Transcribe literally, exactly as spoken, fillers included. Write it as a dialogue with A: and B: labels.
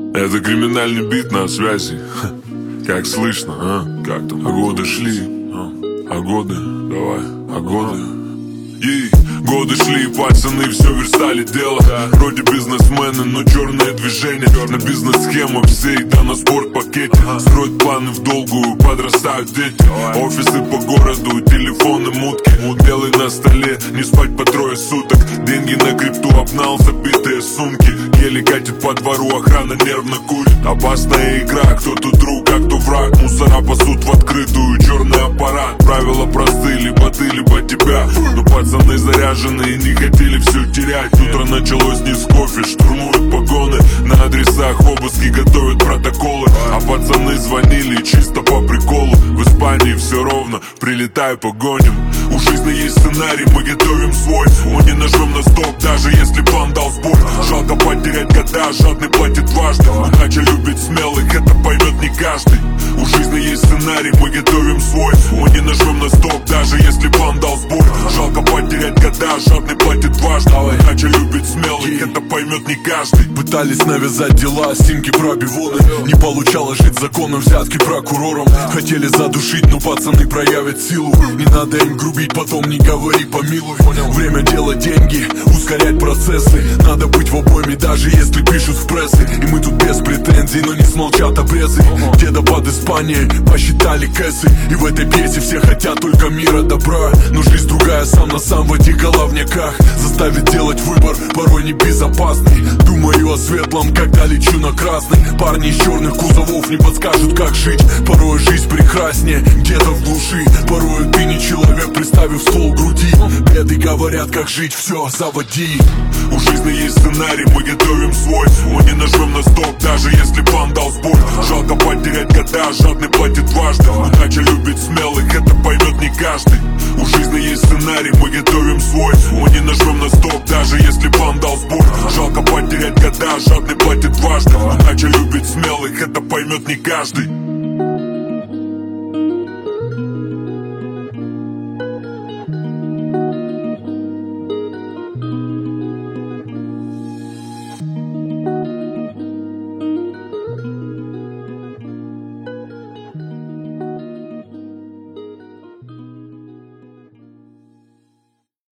A: Это криминальный бит на связи. Как слышно, а? Как там? А годы шли, а, а годы, давай, а годы. Ей, годы шли, пацаны все верстали дело. Вроде бизнесмены, но черное движение. На бизнес-схемах все еда на спортпакете. Строят планы в долгую, подрастают дети. Офисы по городу, телефоны мутки. Белый на столе, не спать по трое суток. Деньги на крипту обнал, забитые сумки. Еле катит по двору, охрана нервно курит. Опасная игра, кто тут друг, а кто враг. Мусора пасут в открытую, черный аппарат. Правила простые, либо ты, либо тебя. Но пацаны заряженные, не хотели все терять. Утро началось не с кофе, штурмуют погоны. На адресах обыски готовят протоколы. А пацаны звонили чисто по приколу. В Испании все ровно, прилетаю погоним. У жизни есть сценарий, мы готовим свой. Мы не нажмем на стоп, даже если план дал сбой. Жалко потерять года, жадный платит важно. Удача любит смелых, это поймет не каждый. У жизни есть сценарий, мы готовим свой. Мы не нажмем на стоп, даже если план дал сбой. Жалко потерять года, жадный платит важно. Удача любит смелых, это поймет не каждый.
B: Пытались навязать дела, снимки про бивоны. Не получалось жить законом, взятки прокурором. Хотели задушить, но пацаны проявят силу. Не надо им грубить, потом не говори помилуй. Время делать деньги, ускорять процессы. Надо быть в обойме, даже если пишут в прессы. И мы тут без претензий, но не смолчат обрезы. Где-то под Испанией посчитали кэсы. И в этой пьесе все хотят только мира, добра. Но жизнь другая, сам на сам в этих головняках. Заставит делать выбор, порой небезопасный. Думаю о светлом, когда лечу на красный. Парни из черных кузовов не подскажут, как жить. Порой жизнь прекраснее, где-то в глуши. Порой ты не человек, приставив ствол к груди. Беды говорят, как жить, все, заводи.
A: У жизни есть сценарий, мы готовим свой. Мы не нажмем на стоп, даже если план дал сбой. Жалко потерять года, жадный платит важно. Удача любит смелых, это поймет не каждый. У жизни есть сценарий, мы готовим свой. Мы не нажмем на стоп, даже если план дал сбой. Жалко потерять года, жадный платит важно. Удача любит смелых, это поймет не каждый.